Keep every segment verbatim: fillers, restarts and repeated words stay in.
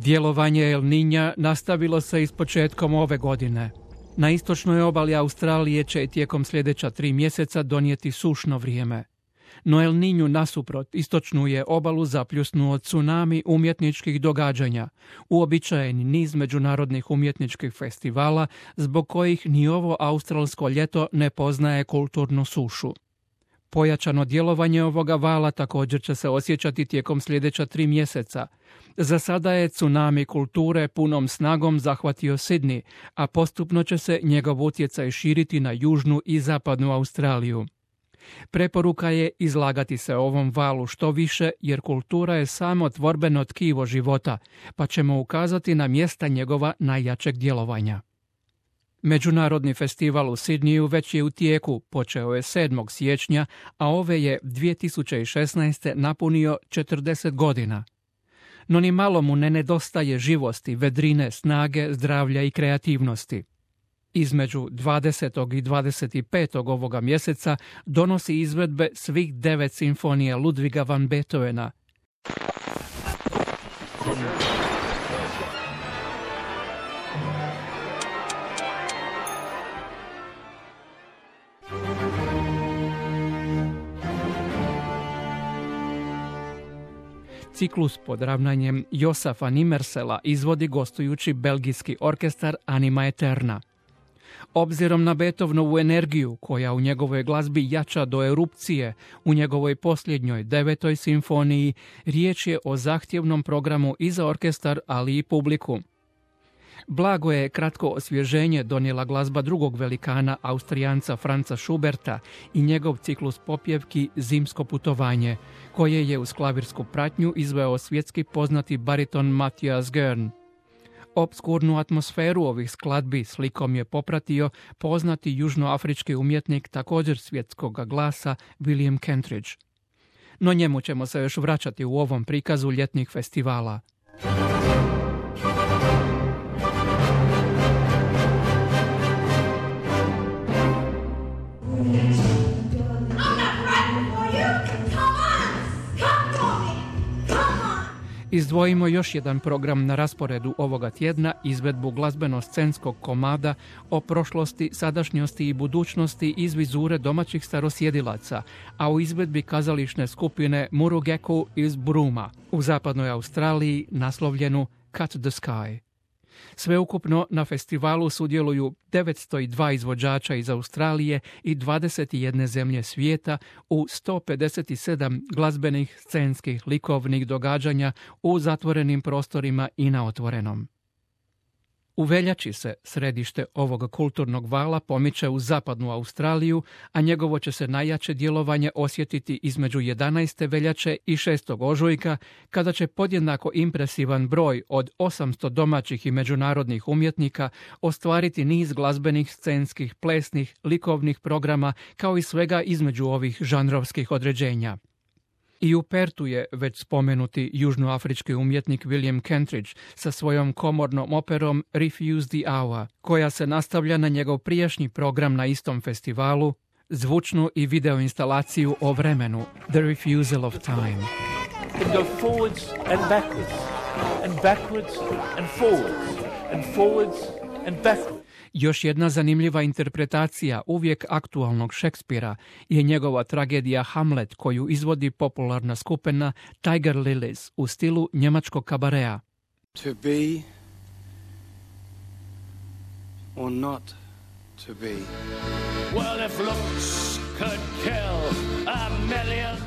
Djelovanje El Niña nastavilo se i s početkom ove godine. Na istočnoj obali Australije će tijekom sljedeća tri mjeseca donijeti sušno vrijeme. No El Niñu nasuprot istočnu je obalu zapljusnuo tsunami umjetničkih događanja, uobičajeni niz međunarodnih umjetničkih festivala zbog kojih ni ovo australsko ljeto ne poznaje kulturnu sušu. Pojačano djelovanje ovoga vala također će se osjećati tijekom sljedeća tri mjeseca. Za sada je tsunami kulture punom snagom zahvatio Sydney, a postupno će se njegov utjecaj širiti na južnu i zapadnu Australiju. Preporuka je izlagati se ovom valu što više, jer kultura je samo tvorbeno tkivo života, pa ćemo ukazati na mjesta njegova najjačeg djelovanja. Međunarodni festival u Sydneyu već je u tijeku, počeo je sedmog siječnja, a ove je dvije tisuće šesnaeste. napunio četrdeset godina. No ni malo mu ne nedostaje živosti, vedrine, snage, zdravlja i kreativnosti. Između dvadesetog i dvadeset petog ovoga mjeseca donosi izvedbe svih devet simfonija Ludviga van Beethovena. Ciklus pod ravnanjem Josafa Nimersela izvodi gostujući belgijski orkestar Anima Eterna. Obzirom na Beethovenovu energiju, koja u njegovoj glazbi jača do erupcije, u njegovoj posljednjoj devetoj simfoniji, riječ je o zahtjevnom programu i za orkestar, ali i publiku. Blago je kratko osvježenje donijela glazba drugog velikana, Austrijanca Franza Schuberta, i njegov ciklus popjevki Zimsko putovanje, koje je uz klavirsku pratnju izveo svjetski poznati bariton Matthias Gern. Obskurnu atmosferu ovih skladbi slikom je popratio poznati južnoafrički umjetnik također svjetskog glasa William Kentridge. No njemu ćemo se još vraćati u ovom prikazu ljetnih festivala. Izdvojimo još jedan program na rasporedu ovoga tjedna, izvedbu glazbeno-scenskog komada o prošlosti, sadašnjosti i budućnosti iz vizure domaćih starosjedilaca, a u izvedbi kazališne skupine Murugeku iz Brooma u zapadnoj Australiji naslovljenu Cut the Sky. Sveukupno na festivalu sudjeluju devetsto dva izvođača iz Australije i dvadeset jedne zemlje svijeta u sto pedeset sedam glazbenih, scenskih, likovnih događanja u zatvorenim prostorima i na otvorenom. U veljači se središte ovog kulturnog vala pomiče u zapadnu Australiju, a njegovo će se najjače djelovanje osjetiti između jedanaeste veljače i šestog ožujka, kada će podjednako impresivan broj od osamsto domaćih i međunarodnih umjetnika ostvariti niz glazbenih, scenskih, plesnih, likovnih programa, kao i svega između ovih žanrovskih određenja. I u Pertu je već spomenuti južnoafrički umjetnik William Kentridge sa svojom komornom operom Refuse the Hour, koja se nastavlja na njegov prijašnji program na istom festivalu, zvučnu i video instalaciju o vremenu, The Refusal of Time. It go forwards and backwards, and backwards and forwards, and forwards and backwards. Još jedna zanimljiva interpretacija uvijek aktualnog Šekspira je njegova tragedija Hamlet, koju izvodi popularna skupina Tiger Lilies u stilu njemačkog kabarea. To be or not to be. Well, if looks could kill a million.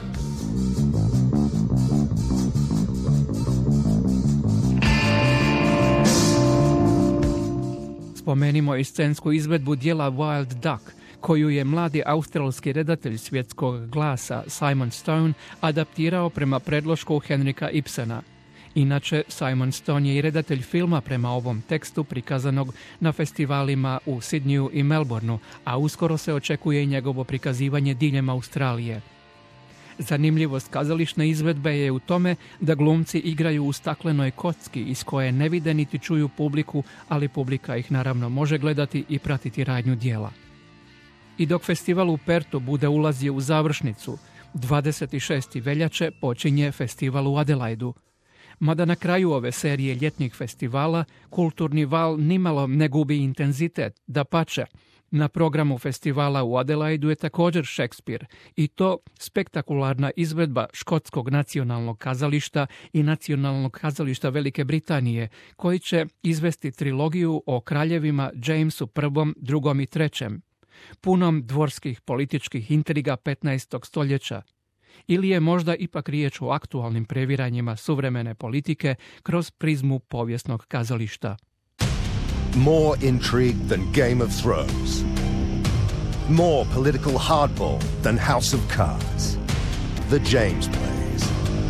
Spomenimo i scensku izvedbu dijela Wild Duck, koju je mladi australski redatelj svjetskog glasa Simon Stone adaptirao prema predlošku Henrika Ibsena. Inače, Simon Stone je i redatelj filma prema ovom tekstu prikazanog na festivalima u Sydneyu i Melbourneu, a uskoro se očekuje i njegovo prikazivanje diljem Australije. Zanimljivost kazališne izvedbe je u tome da glumci igraju u staklenoj kocki iz koje ne vide niti čuju publiku, ali publika ih naravno može gledati i pratiti radnju dijela. I dok festival u Pertu bude ulazio u završnicu, dvadeset šestog veljače počinje festival u Adelaidu. Mada na kraju ove serije ljetnih festivala kulturni val nimalo ne gubi intenzitet, dapače. Na programu festivala u Adelaidu je također Šekspir i to spektakularna izvedba Škotskog nacionalnog kazališta i Nacionalnog kazališta Velike Britanije, koji će izvesti trilogiju o kraljevima Jamesu I, drugom i trećem, punom dvorskih političkih intriga petnaestog stoljeća. Ili je možda ipak riječ o aktualnim previranjima suvremene politike kroz prizmu povijesnog kazališta. More intrigue than Game of Thrones. More political hardball than House of Cards. The James Plays.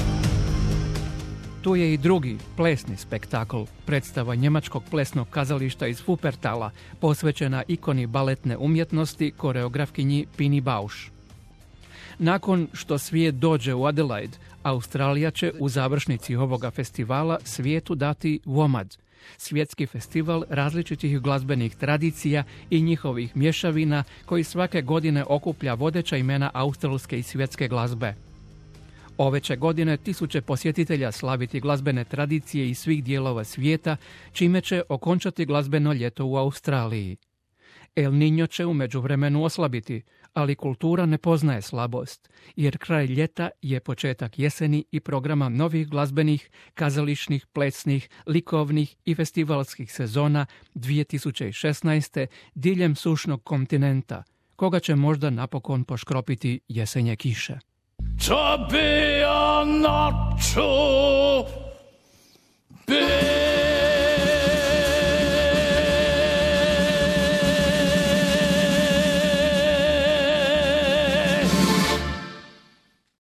Tu je i drugi plesni spektakl, predstava njemačkog plesnog kazališta iz Wuppertala, posvećena ikoni baletne umjetnosti, koreografkinji Pini Bausch. Nakon što svijet dođe u Adelaide, Australija će u završnici ovoga festivala svijetu dati WOMAD, svjetski festival različitih glazbenih tradicija i njihovih mješavina koji svake godine okuplja vodeća imena australske i svjetske glazbe. Ove će godine tisuće posjetitelja slaviti glazbene tradicije iz svih dijelova svijeta, čime će okončati glazbeno ljeto u Australiji. El Niño će u međuvremenu oslabiti, ali kultura ne poznaje slabost, jer kraj ljeta je početak jeseni i programa novih glazbenih, kazališnih, plesnih, likovnih i festivalskih sezona dvije tisuće šesnaeste. diljem sušnog kontinenta, koga će možda napokon poškropiti jesenje kiše. To be or not to be.